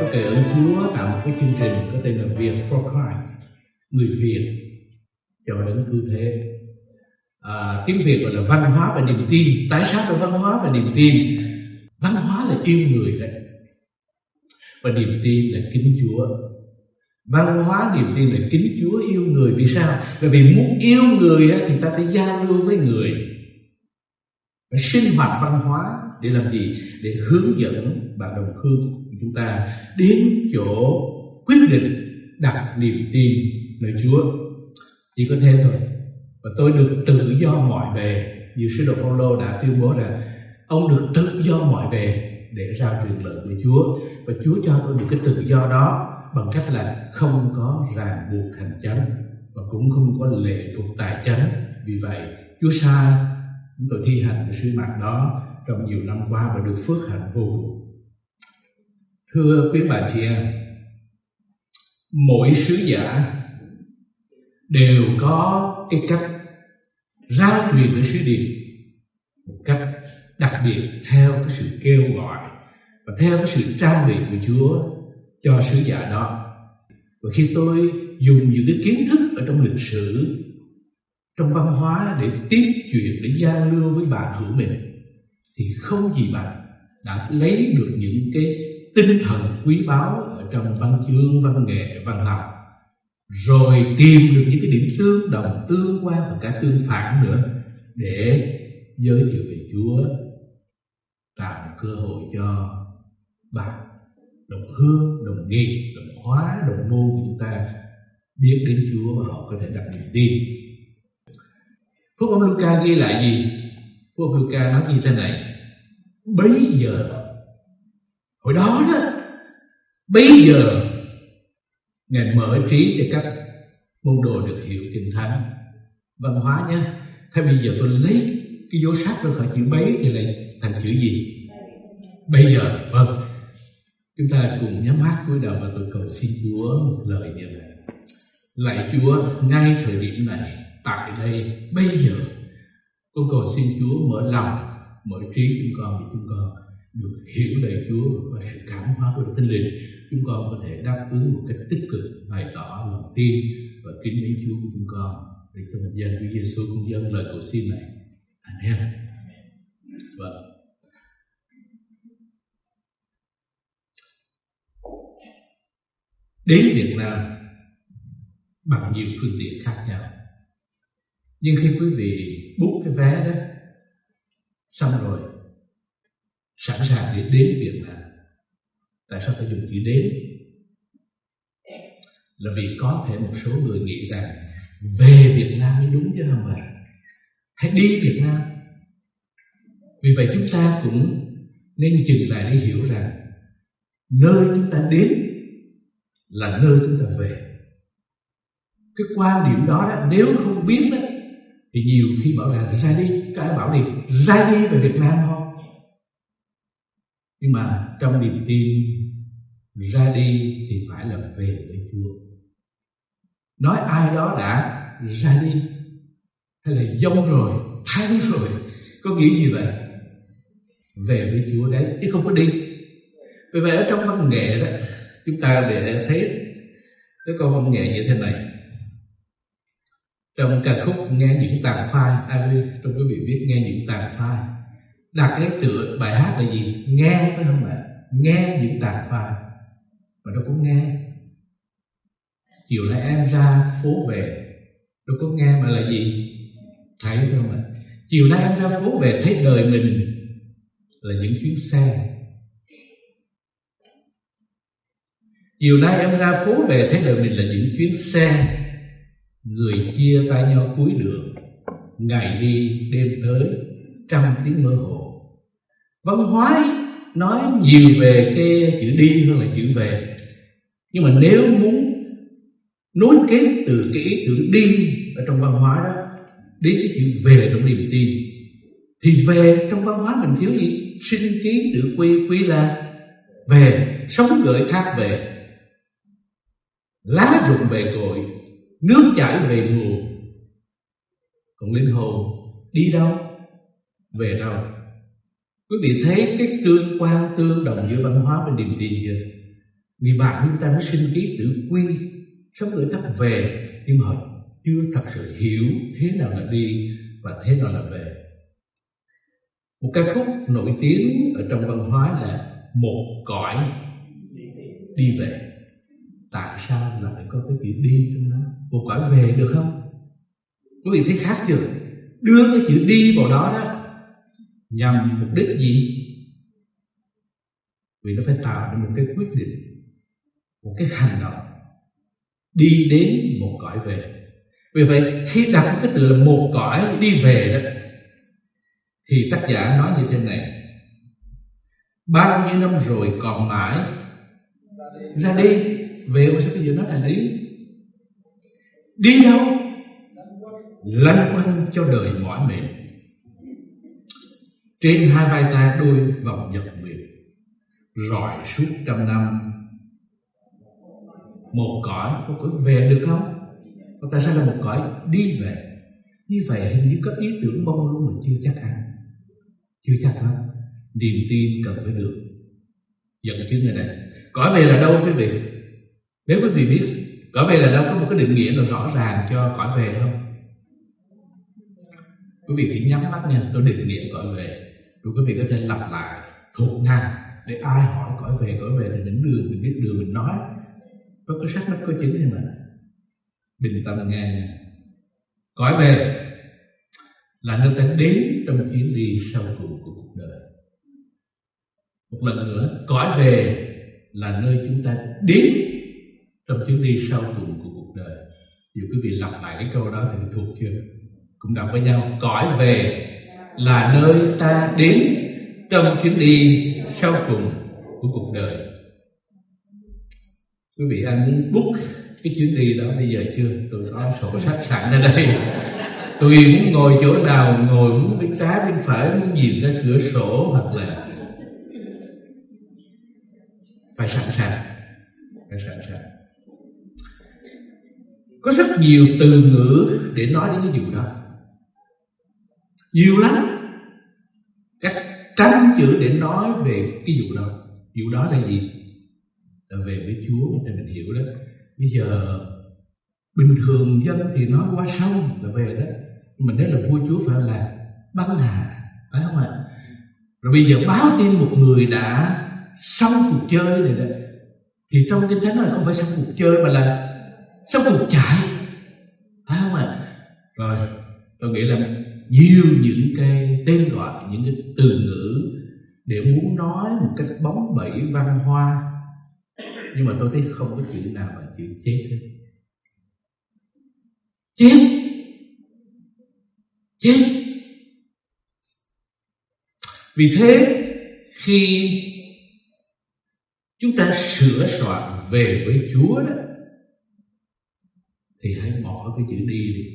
cậy ơn Chúa tạo một cái chương trình có tên là Việt for Christ, người Việt cho đấng cứu thế. Tiếng Việt gọi là văn hóa và niềm tin. Tại sao là văn hóa và niềm tin? Văn hóa là yêu người đấy, và niềm tin là kính Chúa. Văn hóa niềm tin là kính Chúa, yêu người. Vì sao? Bởi vì muốn yêu người thì ta phải giao lưu với người, phải sinh hoạt văn hóa để làm gì? Để hướng dẫn bạn đồng hương của chúng ta đến chỗ quyết định đặt niềm tin nơi Chúa. Chỉ có thế thôi. Và tôi được tự do mọi bề, như sứ đồ Phaolô đã tuyên bố rằng ông được tự do mọi bề để rao truyền lời của Chúa. Và Chúa cho tôi được cái tự do đó bằng cách là không có ràng buộc hành chánh và cũng không có lệ thuộc tài chánh. Vì vậy Chúa sai chúng tôi thi hành cái sứ mạng đó trong nhiều năm qua và được phước hạnh vô cùng. Thưa quý bà chị em, mỗi sứ giả đều có cái cách rao truyền cái sứ điệp một cách đặc biệt theo cái sự kêu gọi và theo cái sự trang bị của Chúa cho sứ giả đó. Và khi tôi dùng những cái kiến thức ở trong lịch sử, trong văn hóa để tiếp chuyện, để giao lưu với bạn hữu mình, thì không gì bạn đã lấy được những cái tinh thần quý báu ở trong văn chương, văn nghệ, văn học, rồi tìm được những cái điểm tương đồng, tương quan và cả tương phản nữa để giới thiệu về Chúa, tạo cơ hội cho bạn đồng hương, đồng nghiệp, đồng hóa, đồng môn của chúng ta biết đến Chúa và họ có thể đặt niềm tin. Phúc âm Luca ghi lại gì? Phúc âm Luca nói như thế này: bấy giờ, hồi đó đó, bấy giờ Ngài mở trí cho các môn đồ được hiểu kinh thánh. Văn hóa nhé. Thế bây giờ tôi lấy cái dấu sắc ra khỏi chữ bấy thì lại thành chữ gì? Bây giờ. Vâng, chúng ta cùng nhắm mắt cúi đầu và tôi cầu xin Chúa một lời như này: lạy Chúa, ngay thời điểm này, tại đây, bây giờ, con cầu xin Chúa mở lòng, mở trí chúng con để chúng con được hiểu lời Chúa và sự cảm hóa của Đức Thánh Linh. Chúng con có thể đáp ứng một cách tích cực, bày tỏ lòng tin và kính mến Chúa của chúng con. Để trong danh Chúa Giêsu con dâng lời cầu xin này. Amen. Vâng. Đến Việt Nam bằng nhiều phương tiện khác nhau, nhưng khi quý vị book cái vé đó xong rồi, sẵn sàng để đến Việt Nam, tại sao phải dùng chữ đến? Là vì có thể một số người nghĩ rằng về Việt Nam mới đúng, chứ không phải hãy đi Việt Nam. Vì vậy chúng ta cũng nên dừng lại để hiểu rằng nơi chúng ta đến là nơi chúng ta về. Cái quan điểm đó, nếu không biết đó, thì nhiều khi bảo rằng ra đi, các ai bảo đi ra đi về Việt Nam không? Nhưng mà trong niềm tin, ra đi thì phải là về với Chúa. Nói ai đó đã ra đi hay là dông rồi, thắng rồi, có nghĩa gì vậy? Về với Chúa đấy, chứ không có đi. Vì vậy ở trong văn nghệ đó, chúng ta để thấy cái câu văn nghệ như thế này. Trong ca khúc Nghe Những Tàn Phai, trong quý vị biết Nghe Những Tàn Phai, đặt cái tựa bài hát là gì? Nghe, phải không ạ? Nghe những tàn phai. Mà đâu có nghe. Chiều nay em ra phố về, đâu có nghe mà là gì? Thấy, phải không ạ? Chiều nay em ra phố về thấy đời mình là những chuyến xe. Chiều nay em ra phố về thấy đời mình là những chuyến xe. Người chia tay nhau cuối đường, ngày đi đêm tới, trăm tiếng mơ hồ. Văn hóa nói nhiều về cái chữ đi hơn là chữ về. Nhưng mà nếu muốn nối kết từ cái ý tưởng đi ở trong văn hóa đó đến cái chữ về trong niềm tin, thì về trong văn hóa mình thiếu gì? Sinh ký tự quy, quy là về, sống gợi thác về, lá rụng về cội, nước chảy về nguồn. Còn linh hồn đi đâu? Về đâu? Quý vị thấy cái tương quan tương đồng giữa văn hóa và niềm tin chưa? Người bạn chúng ta mới sinh ký tự quy, sống tuổi thấp về, nhưng mà họ chưa thật sự hiểu thế nào là đi và thế nào là về. Một ca khúc nổi tiếng ở trong văn hóa là Một cõi đi về. Tại sao lại có cái chữ đi trong đó? Một cõi về được không? Quý vị thấy khác chưa? Đưa cái chữ đi vào đó đó nhằm mục đích gì? Vì nó phải tạo ra một cái quyết định, một cái hành động đi đến một cõi về. Vì vậy khi đặt cái từ là một cõi đi về đó, thì tác giả nói như thế này: bao nhiêu năm rồi còn mãi ra đi về, mà sao bây giờ nói là đi? Đi đâu? Lăn quanh cho đời mỏi mệt, trên hai vai ta đôi vòng nhật nguyệt, rọi suốt trăm năm. Một cõi về được không? Tại sao là một cõi đi về? Như vậy hình như có ý tưởng mong luôn mà chưa chắc ăn, chưa chắc lắm. Niềm tin cần phải được dẫn chứng ở đây. Cõi về là đâu quý vị? Nếu quý vị biết cõi về là đâu, có một cái định nghĩa nào rõ ràng cho cõi về không? Quý vị thì nhắm mắt nha, tôi định nghĩa cõi về, rồi quý vị có thể lặp lại thuộc ngành để ai hỏi cõi về thì đến đường mình biết đường mình nói. Có cái sách nó có chứng như mà bình tâm nghe nha. Cõi về là nơi ta đến trong chuyến đi sau cùng của cuộc đời. Một lần nữa, cõi về là nơi chúng ta đến trong chuyến đi sau cùng của cuộc đời. Dù quý vị lặp lại cái câu đó thì thuộc chưa? Cũng đọc với nhau. Cõi về là nơi ta đến trong chuyến đi sau cùng của cuộc đời. Quý vị ai muốn book cái chuyến đi đó bây giờ chưa? Tôi có sổ sách sẵn ở đây. Tùy muốn ngồi chỗ nào ngồi, muốn bên trái bên phải, muốn nhìn ra cửa sổ, hoặc là phải sẵn sàng. Có rất nhiều từ ngữ để nói đến cái vụ đó, nhiều lắm, các trăm chữ để nói về cái vụ đó. Vụ đó là gì? Là về với Chúa, thì mình hiểu đó. Bây giờ bình thường dân thì nói qua sông là về đó, mình nói là vua Chúa phải là băng hà, phải không ạ? Rồi bây giờ báo tin một người đã xong cuộc chơi này đó, thì trong Kinh Thánh là không phải xong cuộc chơi mà là xong cuộc chạy, phải không ạ? Rồi tôi nghĩ là nhiều những cái tên gọi, những cái từ ngữ để muốn nói một cách bóng bẩy văn hoa, nhưng mà tôi thấy không có chữ nào mà chữ chết hết. Chết. Vì thế khi chúng ta sửa soạn về với Chúa đó, thì hãy bỏ cái chữ đi đi,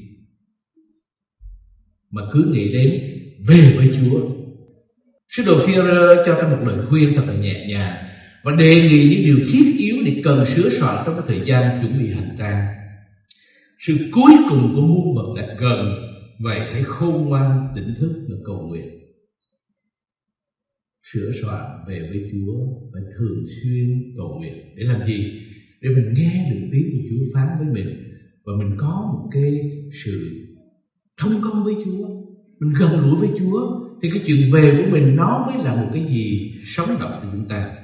mà cứ nghĩ đến về với Chúa. Sứ đồ Phi-e-rơ cho ta một lời khuyên thật là nhẹ nhàng và đề nghị những điều thiết yếu để cần sửa soạn trong cái thời gian chuẩn bị hành trang. Sự cuối cùng của muôn vật đã gần, vậy hãy khôn ngoan tỉnh thức và cầu nguyện. Sửa soạn về với Chúa phải thường xuyên cầu nguyện. Để làm gì? Để mình nghe được tiếng của Chúa phán với mình, và mình có một cái sự thông công với Chúa, mình gần gũi với Chúa, thì cái chuyện về của mình nó mới là một cái gì sống động cho chúng ta.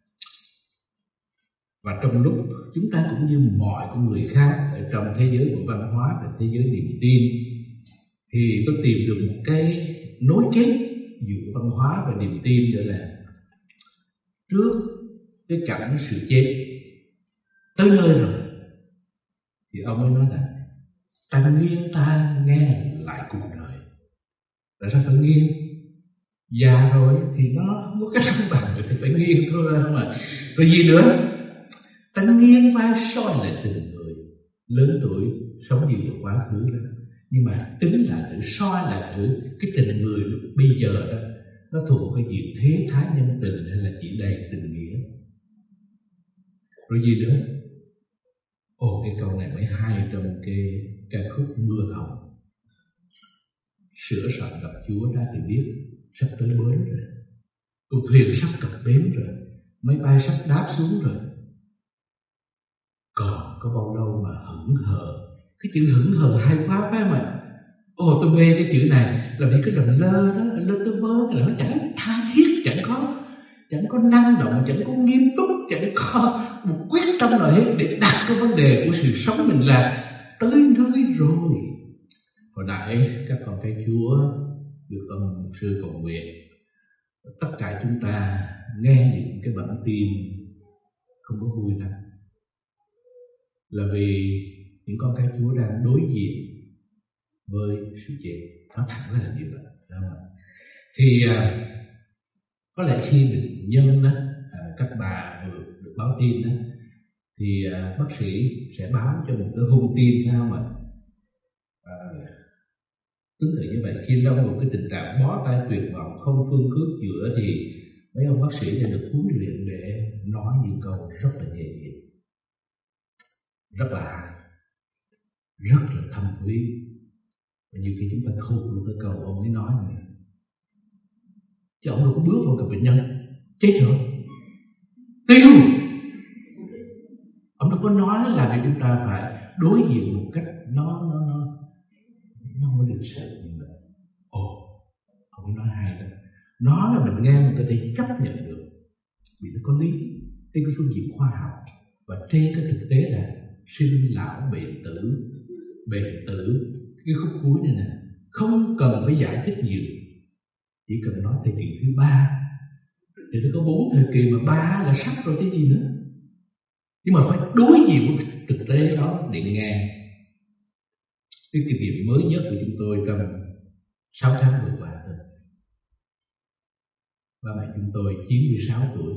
Và trong lúc chúng ta cũng như mọi con người khác ở trong thế giới của văn hóa và thế giới niềm tin, thì tôi tìm được một cái nối kết giữa văn hóa và niềm tin, đó là trước cái cảnh sự chết tới nơi rồi thì ông mới nói là ta nghiêng ta nghe lại cuộc đời. Tại sao phải nghiêng? Già rồi thì nó không có cái thăng bằng rồi thì phải nghiêng thôi, không ạ? Rồi gì nữa? Ta nghiêng vai soi lại từng người. Lớn tuổi sống nhiều từ quá khứ đó, nhưng mà tính lại thử, soi lại thử cái tình người lúc bây giờ đó, nó thuộc cái gì thế thái nhân tình hay là chỉ đầy tình nghĩa. Rồi gì nữa? Cái câu này mới hay trong cái ca khúc Mưa Hồng. Sửa soạn gặp Chúa ra thì biết sắp tới bến rồi, con thuyền sắp cập bến rồi, máy bay sắp đáp xuống rồi. có bao lâu mà hững hờ. Cái chữ hững hờ hay quá phải không ạ? Tôi mê cái chữ này là vì cái làm lơ đó, lơ tơ mơ, cái là nó chẳng tha thiết, chẳng có năng động, chẳng có nghiêm túc, chẳng có một quyết tâm nào hết để đặt cái vấn đề của sự sống mình là tới nơi rồi. Hồi nãy các con cái Chúa được ông mục sư cầu nguyện, tất cả chúng ta nghe những cái bản tin không có vui lắm, là vì những con cái Chúa đang đối diện với sự chết. Nó thẳng là như vậy, đúng không? Thì có lẽ khi bệnh nhân đó, các bà vừa được báo tin đó, thì bác sĩ sẽ báo cho một cái hung tin, phải không ạ? Tương tự như vậy, khi lâm vào cái tình trạng bó tay tuyệt vọng, không phương hướng chữa, thì mấy ông bác sĩ đã được huấn luyện để nói những câu rất là nhẹ nhàng, rất là hay, rất là thâm thúy. Và nhiều khi chúng ta thốt luôn cái câu ông ấy nói này, chứ ông đâu có bước vào gặp bệnh nhân chết rồi tiêu. Ông đâu có nói là vì chúng ta phải đối diện một cách nó không được sự như vậy. Ông ấy nói hay lắm. Nó là mình nghe mình có thể chấp nhận được vì nó có lý trên cái phương diện khoa học, và trên cái thực tế là sinh lão bệnh tử. Cái khúc cuối này nè không cần phải giải thích nhiều, chỉ cần nói thời kỳ thứ 3. Thì nó có 4 thời kỳ, mà 3 là sắp rồi, cái gì nữa. Nhưng mà phải đối diện với thực tế đó để nghe. Cái kinh nghiệm mới nhất của chúng tôi trong 6 tháng vừa qua thôi. Ba mẹ chúng tôi 96 tuổi,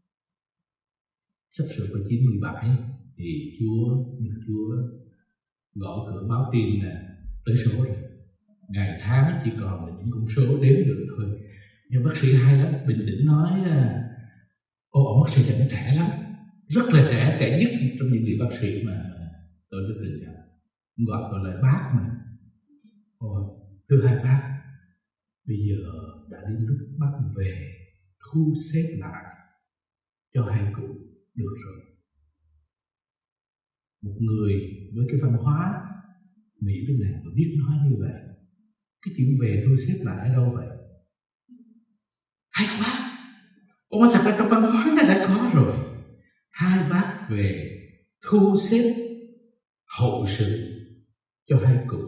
sắp sửa có 97, thì Đức Chúa gõ cửa báo tin là tới số rồi. Ngày tháng chỉ còn là những con số đếm được thôi. Nhưng bác sĩ hay lắm, bình tĩnh nói ông bác sĩ này trẻ lắm, rất là trẻ nhất trong những người bác sĩ mà tôi đã từng gặp. Gọi tôi là bác mà. Thưa hai bác, bây giờ đã đến lúc bác về thu xếp lại cho hai cụ được rồi. Một người với cái văn hóa Mỹ bên này mà biết nói như vậy, cái chuyện về thu xếp lại ở đâu vậy? Hay quá! Thật ra trong văn hóa nó đã có rồi. Hai bác về thu xếp hậu sự cho hai cụ.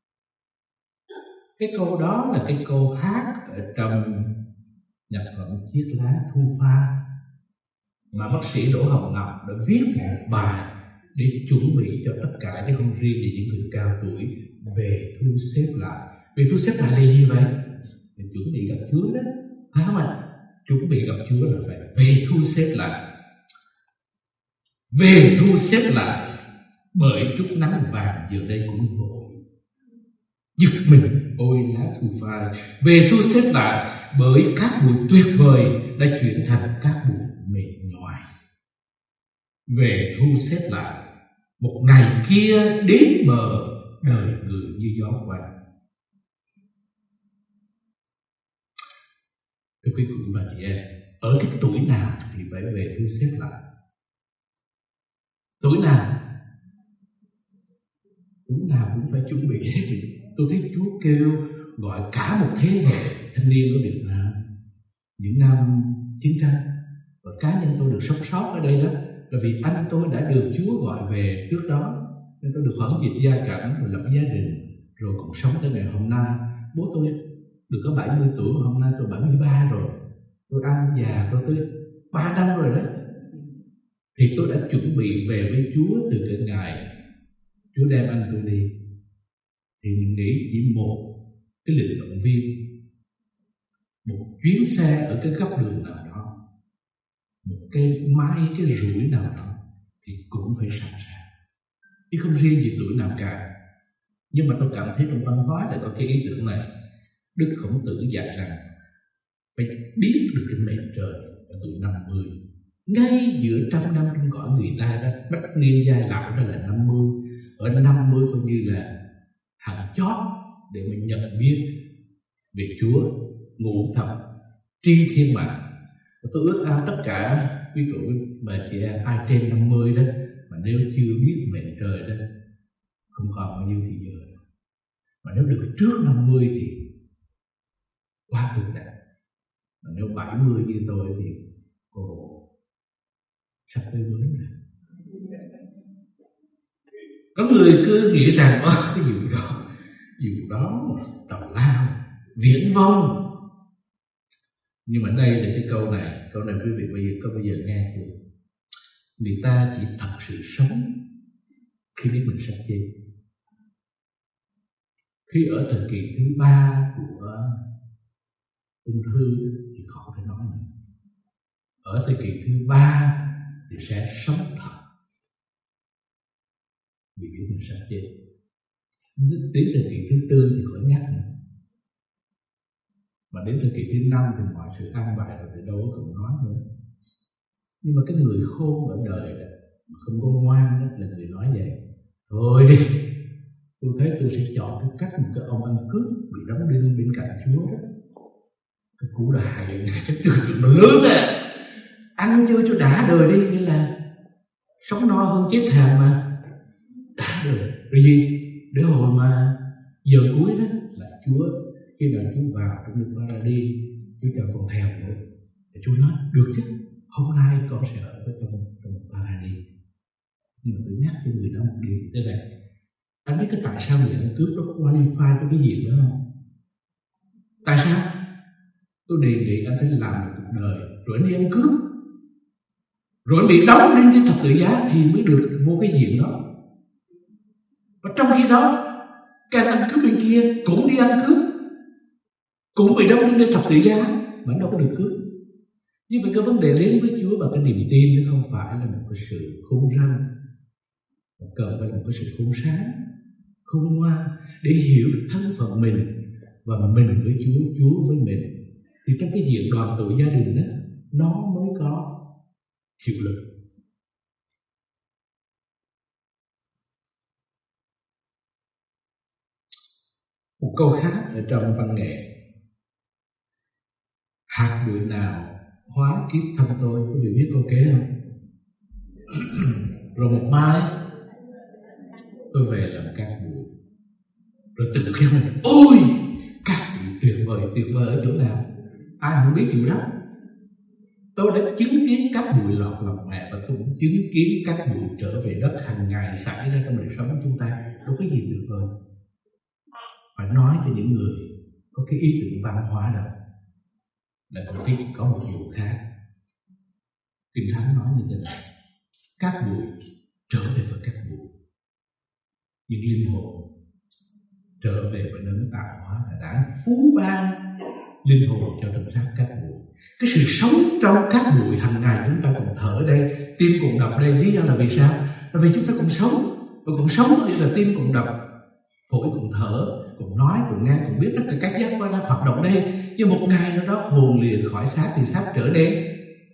Cái câu đó là cái câu hát ở trong nhạc phẩm Chiếc lá thu pha mà bác sĩ Đỗ Hồng Ngọc đã viết một bài để chuẩn bị cho tất cả, chứ không riêng về những người cao tuổi, về thu xếp lại. Về thu xếp lại là gì vậy? Để chuẩn bị gặp Chúa đó, phải không ạ? Chuẩn bị gặp Chúa là phải về thu xếp lại. Về thu xếp lại bởi chút nắng vàng giờ đây cũng vội. Giật mình ôi lá thu phai. Về thu xếp lại bởi các buổi tuyệt vời đã chuyển thành các buổi mệt nhoài. Về thu xếp lại một ngày kia đến bờ đời người như gió qua. Thưa quý vị và chị em, ở cái tuổi nào thì phải về thu xếp lại? Tuổi nào cũng phải chuẩn bị hết. Tôi thấy Chúa kêu gọi cả một thế hệ thanh niên ở Việt Nam những năm chiến tranh, và cá nhân tôi được sống sót ở đây đó là vì anh tôi đã được Chúa gọi về trước đó, nên tôi được hoãn dịch gia cảnh và lập gia đình, rồi còn sống tới ngày hôm nay. Bố tôi được có 70 tuổi, mà hôm nay tôi 73 rồi. Tôi ăn già tôi tới 3 năm rồi đó. Thì tôi đã chuẩn bị về với Chúa từ cái ngày Chúa đem anh tôi đi. Thì mình nghĩ chỉ một cái lịch động viên, một chuyến xe ở cái góc đường nào đó, một cái máy, cái rủi nào đó thì cũng phải sẵn sàng, chứ không riêng gì tuổi nào cả. Nhưng mà tôi cảm thấy trong văn hóa lại có cái ý tưởng này. Đức Khổng Tử dạy rằng phải biết được cái mệnh trời ở tuổi 50, ngay giữa trăm năm trong cõi người ta đó, bách niên giai lão đó là 50. Ở 50 coi như là hàng chót để mình nhận biết về Chúa, ngũ thập tri thiên mạng. Tôi ước ao tất cả quý cụ và chị em ai trên 50 đó mà nếu chưa biết mệnh trời đó không còn bao nhiêu thì giờ. Mà nếu được trước 50 thì quá tuyệt đẹp. Mà nếu 70 như tôi thì sắp tới mới rồi. Có người cứ nghĩ rằng cái vụ đó tào lao, viễn vông. Nhưng mà đây là cái câu này quý vị có bao giờ nghe chưa? Người ta chỉ thật sự sống khi biết mình sắp chết. Khi ở thời kỳ thứ 3 của ung thư thì khó phải nói nữa. Ở thời kỳ thứ 3 thì sẽ sống thật vì biết mình sắp chết. Đến thời kỳ thứ 4 thì khỏi nhắc nữa. Mà đến thời kỳ thứ 5 thì mọi sự an bài rồi thì đâu có cần nói nữa. Nhưng mà cái người khôn ở đời đó, không có ngoan đó là người nói vậy. Thôi đi, tôi thấy tôi sẽ chọn cái cách một cái ông ăn cướp bị đóng đinh bên cạnh Chúa đó. Cái cú đà vậy này, cái tư tưởng nó lớn à. Ăn chơi cho đã đời đi, nghĩa là sống no hơn chết thèm mà. Đã đời, rồi gì? Để hồi mà giờ cuối đó là Chúa, khi nào Chúa vào trong nước Paradis, Chúa cho con thèm nữa. Thì Chúa nói, được chứ, hôm nay con sẽ ở với trong Paradis. Nhưng mà tôi nhắc cho người đó một điều thế này. Anh biết cái tại sao người ăn cướp nó qualify cho cái diện đó không? Tại sao? Tôi đề nghị anh phải làm một cuộc đời rồi anh đi ăn cướp, rồi anh bị đóng lên trên thập tự giá thì mới được vô cái diện đó. Và trong khi đó các ăn cướp bên kia cũng đi ăn cướp, cũng bị đóng lên trên thập tự giá mà đâu có được cướp. Như vậy cái vấn đề đến với Chúa và cái niềm tin nó không phải là một cái sự khôn ranh, mà cần phải là một cái sự khôn sáng, khôn ngoan để hiểu được thân phận mình và mình với Chúa, Chúa với mình. Thì trong cái diện đoàn tụ gia đình đó, nó mới có hiệu lực. Một câu khác ở trong văn nghệ: hạt bụi nào hóa kiếp thân tôi. Quý vị biết câu kế không? Rồi một mai tôi về làm cát bụi, rồi tự khen mình, ôi cát bụi tuyệt vời ở chỗ nào? Ai không biết điều đó. Tôi đã chứng kiến cát bụi lọt lòng mẹ, và tôi cũng chứng kiến cát bụi trở về đất hàng ngày xảy ra trong đời sống của chúng ta. Đâu có gì tuyệt vời. Phải nói cho những người có cái ý tưởng văn hóa đó là có một điều khác. Kinh Thánh nói như thế này: cát bụi trở về với cát bụi, nhưng linh hồn trở về với đấng tạo hóa là đã phú ban linh hồn cho thân xác cát bụi. Cái sự sống trong cát bụi hàng ngày chúng ta còn thở đây, tim còn đập đây. Lý do là vì sao? Là vì chúng ta còn sống, và còn sống thì là tim còn đập, phổi còn thở, còn nói, còn nghe, còn biết tất cả các giác quan đang hoạt động đây. Nhưng một ngày nào đó hồn lìa khỏi xác thì xác trở đen,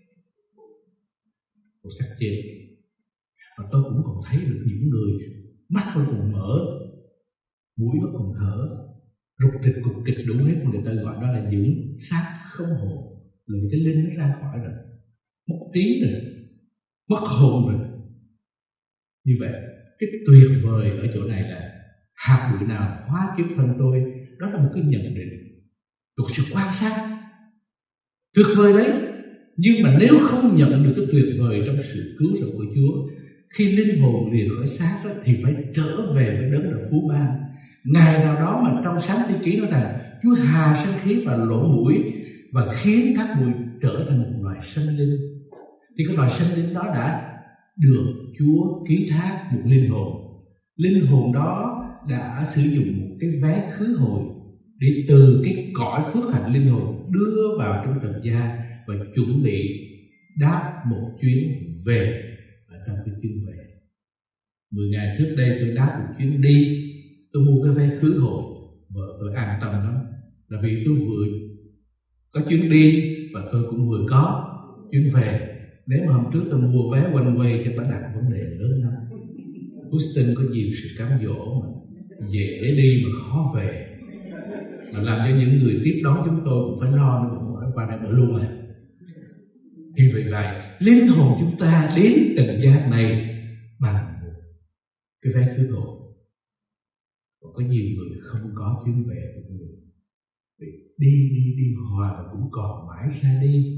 một xác chết. Và tôi cũng còn thấy được những người mắt vẫn còn mở, mũi vẫn còn thở, rục rịch cục kịch đủ hết. Người ta gọi đó là những xác không hồn. Là vì cái linh nó ra khỏi rồi, mất trí rồi, mất hồn rồi. Như vậy cái tuyệt vời ở chỗ này là hạt bụi nào hóa kiếp thân tôi. Đó là một cái nhận định, một sự quan sát tuyệt vời đấy. Nhưng mà nếu không nhận được cái tuyệt vời trong sự cứu rỗi của Chúa, khi linh hồn lìa khỏi xác đó, thì phải trở về với đấng là phú ban. Ngày nào đó mà trong Sáng Thế Ký nói rằng Chúa hà sinh khí và lỗ mũi và khiến các bụi trở thành một loài sinh linh. Thì cái loài sinh linh đó đã được Chúa ký thác một linh hồn. Linh hồn đó đã sử dụng một cái vé khứ hồi để từ cái cõi phước hạnh linh hồn đưa vào trong trần gian và chuẩn bị đáp một chuyến về. Ở trong cái chuyến về 10 ngày trước đây tôi đáp một chuyến đi, tôi mua cái vé khứ hồi, vợ tôi an tâm lắm, là vì tôi vừa có chuyến đi và tôi cũng vừa có chuyến về. Nếu mà hôm trước tôi mua vé one way thì bà đặt vấn đề lớn lắm. Houston có nhiều sự cám dỗ mà dễ đi mà khó về, mà làm cho những người tiếp đón chúng tôi cũng phải lo nữa, cũng qua đây ở luôn à. Thì vì vậy linh hồn chúng ta đến trần gian này bằng một cái vé khứ hồi. Còn có nhiều người không có chuyến về của người, vì đi hoài mà cũng còn mãi ra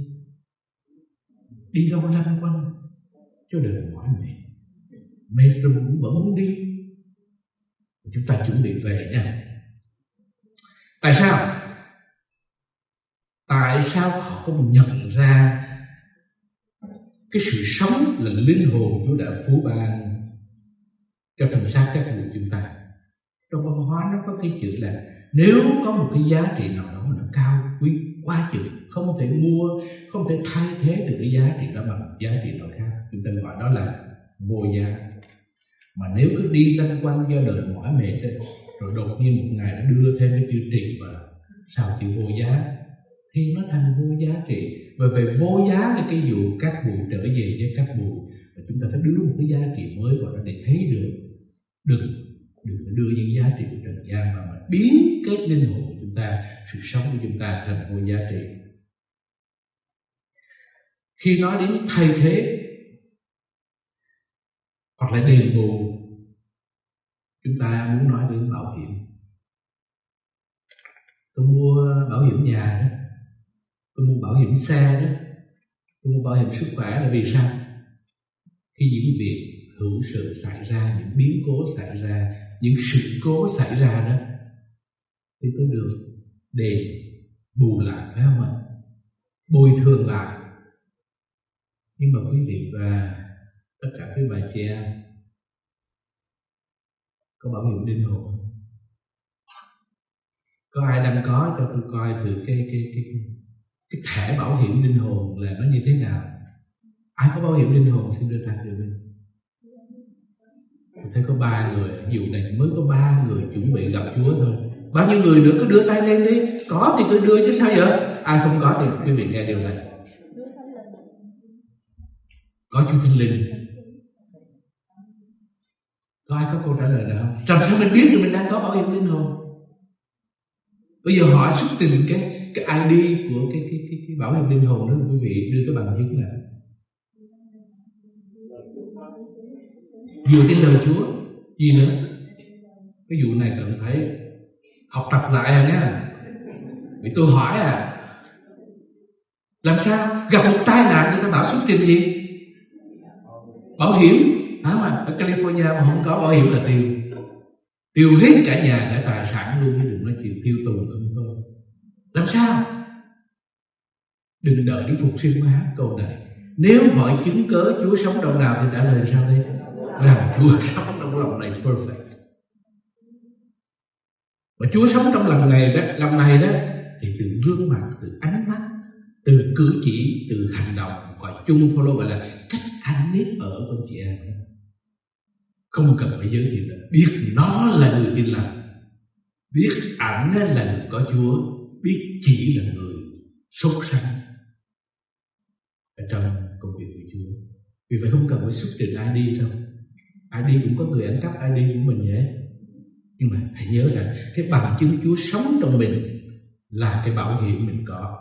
đi đâu lanh quanh cho đời mỏi mệt rồi cũng vẫn muốn đi. Chúng ta chuẩn bị về nha. Tại sao họ không nhận ra cái sự sống là linh hồn Chúa đã phú ban cho thân xác các người chúng ta? Trong văn hóa nó có cái chữ là nếu có một cái giá trị nào đó mà nó cao quý quá chừng, không thể mua, không thể thay thế được cái giá trị đó bằng giá trị nào khác, chúng ta gọi đó là vô giá. Mà nếu cứ đi lanh quanh do đời mỏi mệt rồi đột nhiên một ngày nó đưa thêm cái chữ trị vào sau chữ vô giá thì nó thành vô giá trị. Và về vô giá là cái vụ các bụi trở về với các bụi, và chúng ta phải đưa một cái giá trị mới vào đó để thấy được. Đừng đưa những giá trị của trần gian mà biến cái linh hồn của chúng ta, sự sống của chúng ta thành vô giá trị. Khi nói đến thay thế hoặc là đền bù, chúng ta muốn nói đến bảo hiểm. Tôi mua bảo hiểm nhà đó, tôi mua bảo hiểm xe đó, tôi mua bảo hiểm sức khỏe là vì sao? Khi những việc hữu sự xảy ra, những biến cố xảy ra, những sự cố xảy ra đó, thì tôi được đền bù lại, phải không ạ? Bồi thường lại. Nhưng mà quý vị và tất cả quý bà chị em có bảo hiểm linh hồn không? Có ai đang có cho tôi coi thử cái thẻ bảo hiểm linh hồn là nó như thế nào? Ai có bảo hiểm linh hồn xin đưa tay giùm mình. Tôi thấy có 3 người, vụ này mới có 3 người chuẩn bị gặp Chúa thôi. Bao nhiêu người nữa cứ đưa tay lên đi. Có thì tôi đưa chứ sao vậy? Ai không có thì quý vị nghe điều này. Có Chúa Thánh Linh. Có ai có câu trả lời nào không? Làm sao mình biết được mình đang có bảo hiểm linh hồn? Bây giờ họ xuất trình cái ID của cái bảo hiểm linh hồn đó, quý vị đưa cái bằng chứng này. Vừa cái lời Chúa, gì nữa? Cái vụ này cần phải học tập lại nha. Vì tôi hỏi làm sao gặp một tai nạn người ta bảo xuất trình gì? Bảo hiểm. Mà ở California mà không có bảo hiểm là tiêu hết cả nhà cả tài sản luôn, đừng nói chuyện tiêu tùng không thôi. Làm sao? Đừng đợi đến phục sinh mới hát câu này. Nếu hỏi chứng cớ Chúa sống trong nào thì trả lời sao đây? Rằng Chúa sống trong lòng này perfect. Và Chúa sống trong lòng này đó thì từ gương mặt, từ ánh mắt, từ cử chỉ, từ hành động, gọi chung follow gọi là cách ăn nếp ở con chị em. Không cần phải giới thiệu là biết nó là người tin lành, biết ảnh là người có Chúa, biết chỉ là người sốt sắng ở trong công việc của Chúa. Vì vậy không cần phải xuất trình ID đâu. ID cũng có người ăn cắp ID của mình vậy. Nhưng mà hãy nhớ rằng cái bằng chứng Chúa sống trong mình là cái bảo hiểm mình có.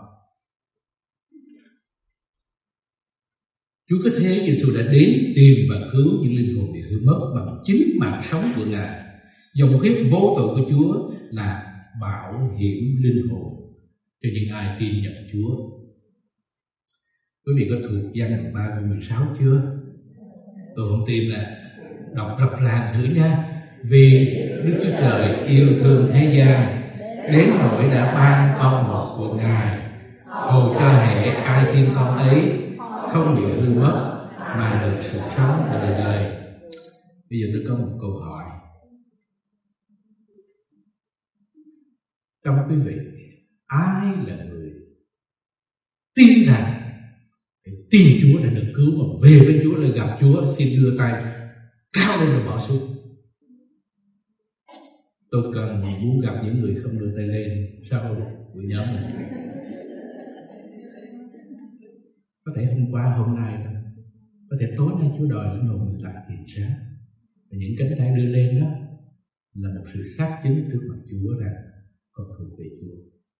Chúa có thế Giêsu đã đến tìm và cứu những linh hồn bị hư mất bằng chính mạng sống của Ngài. Dòng huyết vô tội của Chúa là bảo hiểm linh hồn cho những ai tin nhận Chúa. Quý vị có thuộc Giăng đoạn 3 câu 16 chưa? Tôi không tin là đọc rập ràng thử nha. Vì Đức Chúa Trời yêu thương thế gian đến nỗi đã ban con một của Ngài, hầu cho hễ ai tin con ấy không bị hư mất mà được sự sống đời đời. Bây giờ tôi có một câu hỏi. Trong quý vị, ai là người tin rằng tin Chúa đã được cứu mà về với Chúa là gặp Chúa, xin đưa tay cao lên và bỏ xuống? Tôi muốn gặp những người không đưa tay lên sau buổi nhóm này. Có thể hôm qua, hôm nay đâu. Có thể tối nay Chúa đòi linh hồn mình lại thiền sáng. Và những cánh tay đưa lên đó là một sự xác chứng trước mặt Chúa rằng con thuộc về Chúa.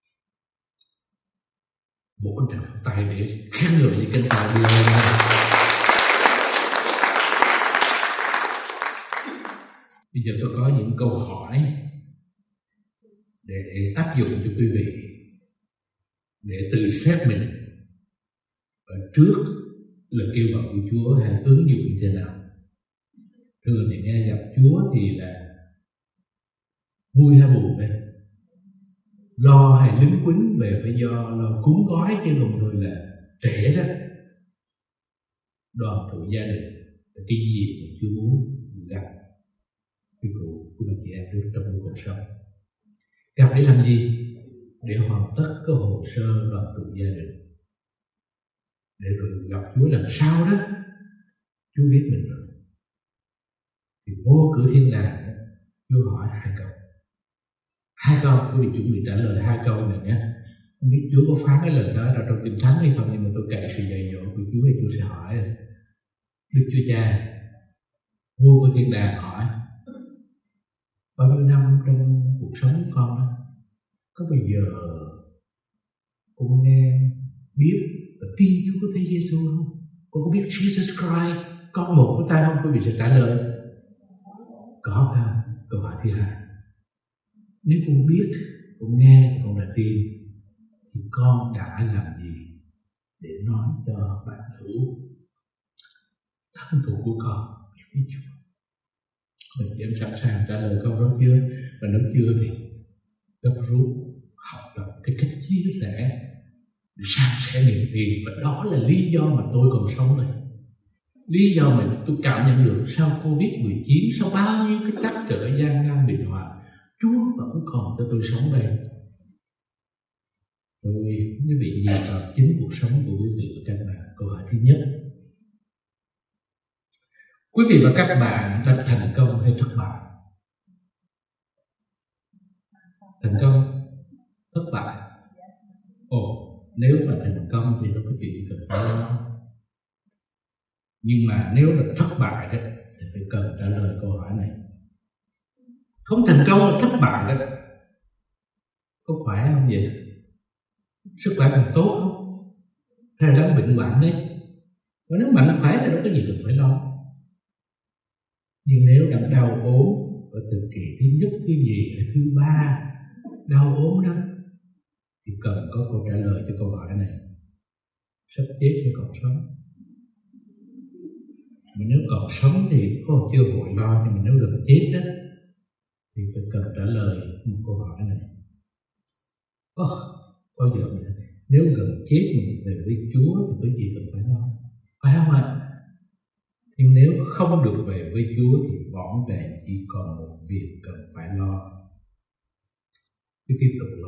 Vỗ tràng pháo tay để khen ngợi những cánh tay đưa lên. giờ tôi có những câu hỏi để áp dụng cho quý vị, để tự xét mình. Và trước là kêu gọi của Chúa hãy ứng dụng như thế nào. Thường thì nghe gặp Chúa thì là vui hay buồn đây, lo hay lính quýnh về phải do lo cúng gói, chứ không thôi là trễ đó. Đoàn tụ gia đình là cái gì mà Chúa muốn gặp quý cụ của chị em trong cuộc sống. Gặp để làm gì? Để hoàn tất cái hồ sơ đoàn tụ gia đình, để rồi gặp Chúa lần sau đó Chúa biết mình rồi. Thì vô cửa thiên đàng Chúa hỏi hai câu quý vị chuẩn bị trả lời hai câu này nhé. Không biết Chúa có phán cái lời đó ra trong Kinh Thánh hay không, nhưng mà tôi cậy sự dạy dỗ của Chúa thì Chúa sẽ hỏi. Đức Chúa Cha vua của thiên đàng hỏi: bao nhiêu năm trong cuộc sống của con đó, có bao giờ con nghe biết và tin Chúa có Thế Giêsu không? Con có biết Jesus Christ con một của ta không? Quý vị sẽ trả lời có phải không? Câu hỏi thứ hai: nếu con biết, con nghe, con đã tin, thì con đã làm gì để nói cho bạn hữu thân thuộc của con biết Chúa? Mình em sẵn sàng trả lời câu đó chưa? Và nếu chưa thì gấp rút học tập cái cách chia sẻ để san sẻ niềm tin. Và đó là lý do mà tôi còn sống đây, lý do mà tôi cảm nhận được sau Covid-19, sau bao nhiêu cái trắc trở gian nan bình hoạn, Chúa vẫn còn cho tôi sống đây. Tôi quý vị nhìn vào chính cuộc sống của quý vị và các bạn. Câu hỏi thứ nhất: quý vị và các bạn đã thành công hay thất bại? Thành công, thất bại. Nếu mà thành công thì nó có chuyện cần phải lo. Nhưng mà nếu là thất bại đó thì phải cần trả lời câu hỏi này. Không thành công là thất bại đó, có phải không vậy? Sức khỏe còn tốt không? Hay là đang bệnh hoạn đấy? Và nếu mạnh khỏe thì đâu có gì cần phải lo. Nhưng nếu đang đau ốm ở thời kỳ thứ nhất, thứ nhì, thứ ba, đau ốm đó, thì cần có câu trả lời cho câu hỏi này: sắp chết hay còn sống? Mà nếu còn sống thì chưa vội lo, nhưng mà nếu gần chết đó thì phải cần trả lời một câu hỏi này: có giờ nếu gần chết mình về với Chúa thì có gì cần phải lo, phải không ạ? Nhưng nếu không được về với Chúa thì vỏn vẹn chỉ còn một việc cần phải lo. Cứ tiếp tục